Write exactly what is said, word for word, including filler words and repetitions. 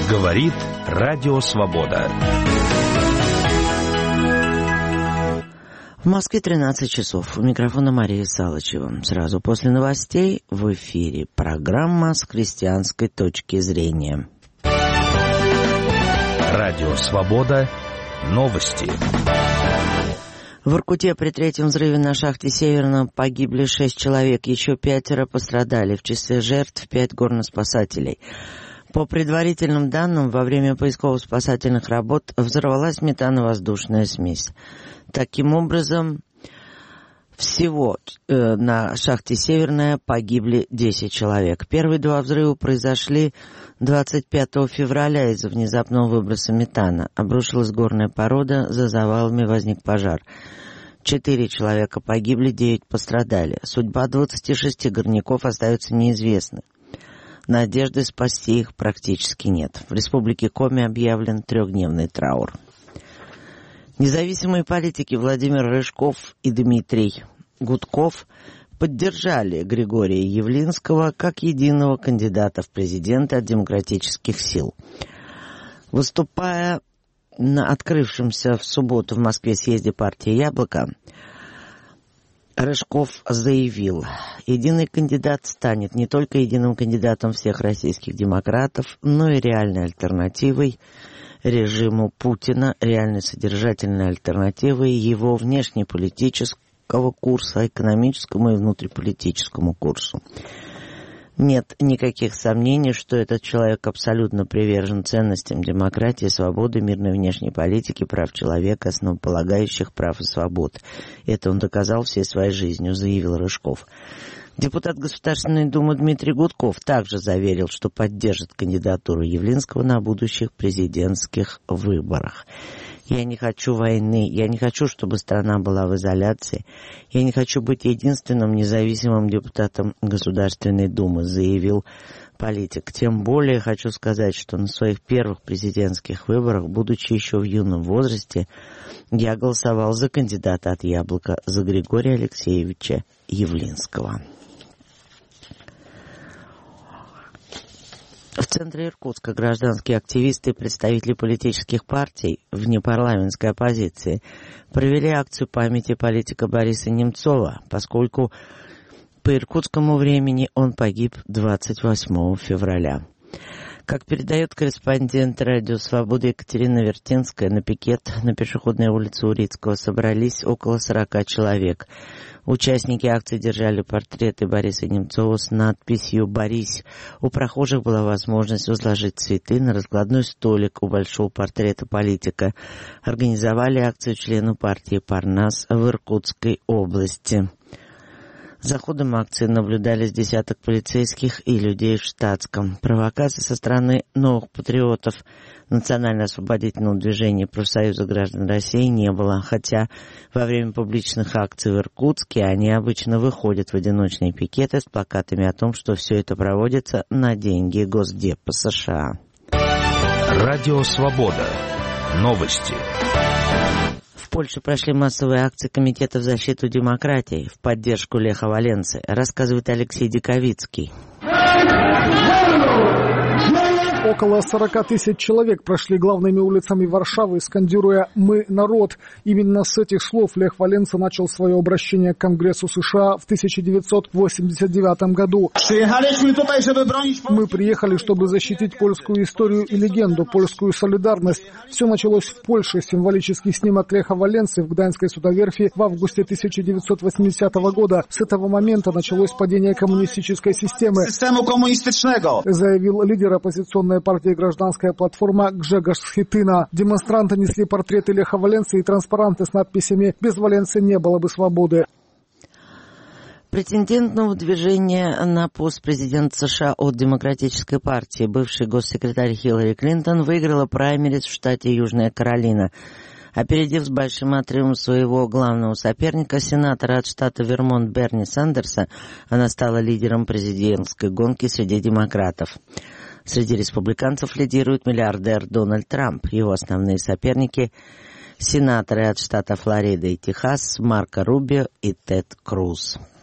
Говорит Радио Свобода. В Москве тринадцать часов. У микрофона Мария Салычева. Сразу после новостей в эфире программа с христианской точки зрения. Радио Свобода. Новости. В Воркуте при третьем взрыве на шахте Северном погибли шесть человек, еще пятеро пострадали. В числе жертв пять горноспасателей. По предварительным данным, во время поисково-спасательных работ взорвалась метановоздушная смесь. Таким образом, всего э, на шахте Северная погибли десять человек. Первые два взрыва произошли двадцать пятого февраля из-за внезапного выброса метана. Обрушилась горная порода, за завалами возник пожар. Четыре человека погибли, девять пострадали. Судьба двадцати шести горняков остается неизвестной. Надежды спасти их практически нет. В республике Коми объявлен трехдневный траур. Независимые политики Владимир Рыжков и Дмитрий Гудков поддержали Григория Явлинского как единого кандидата в президенты от демократических сил. Выступая на открывшемся в субботу в Москве съезде партии «Яблоко», Рыжков заявил, единый кандидат станет не только единым кандидатом всех российских демократов, но и реальной альтернативой режиму Путина, реальной содержательной альтернативой его внешнеполитического курса, экономическому и внутриполитическому курсу. Нет никаких сомнений, что этот человек абсолютно привержен ценностям демократии, свободы, мирной внешней политики, прав человека, основополагающих прав и свобод. Это он доказал всей своей жизнью, заявил Рыжков. Депутат Государственной Думы Дмитрий Гудков также заверил, что поддержит кандидатуру Явлинского на будущих президентских выборах. Я не хочу войны, я не хочу, чтобы страна была в изоляции. Я не хочу быть единственным независимым депутатом Государственной Думы, заявил политик. Тем более хочу сказать, что на своих первых президентских выборах, будучи еще в юном возрасте, я голосовал за кандидата от «Яблока», за Григория Алексеевича Явлинского. В центре Иркутска гражданские активисты и представители политических партий внепарламентской оппозиции провели акцию памяти политика Бориса Немцова, поскольку по иркутскому времени он погиб двадцать восьмого февраля. Как передает корреспондент Радио Свобода Екатерина Вертинская, на пикет на пешеходной улице Урицкого собрались около сорока человек. Участники акции держали портреты Бориса Немцова с надписью «Борись». У прохожих была возможность возложить цветы на раскладной столик у большого портрета политика. Организовали акцию члены партии «Парнас» в Иркутской области. За ходом акции наблюдались десяток полицейских и людей в штатском. Провокаций со стороны новых патриотов Национально-освободительного движения профсоюза граждан России не было, хотя во время публичных акций в Иркутске они обычно выходят в одиночные пикеты с плакатами о том, что все это проводится на деньги Госдепа США. Радио Свобода. Новости. В Польше прошли массовые акции Комитета в защиту демократии в поддержку Леха Валенсы, рассказывает Алексей Диковицкий. Около сорока тысяч человек прошли главными улицами Варшавы, скандируя «Мы народ». Именно с этих слов Лех Валенса начал свое обращение к Конгрессу США в тысяча девятьсот восемьдесят девятом году. Мы приехали, чтобы защитить польскую историю и легенду, польскую солидарность. Все началось в Польше. Символический снимок Леха Валенсы в Гданьской судоверфи в августе тысяча девятьсот восьмидесятого года. С этого момента началось падение коммунистической системы, заявил лидер оппозиционной партии «Гражданская платформа» Гжегош Схитына. Демонстранты несли портреты Леха Валенсы и транспаранты с надписями «Без Валенсы не было бы свободы». Претендент нового движения на пост президента США от Демократической партии, бывший госсекретарь Хиллари Клинтон, выиграла праймериз в штате Южная Каролина. Опередив с большим отрывом своего главного соперника, сенатора от штата Вермонт Берни Сандерса, она стала лидером президентской гонки среди демократов. Среди республиканцев лидирует миллиардер Дональд Трамп. Его основные соперники – сенаторы от штата Флорида и Техас Марко Рубио и Тед Круз.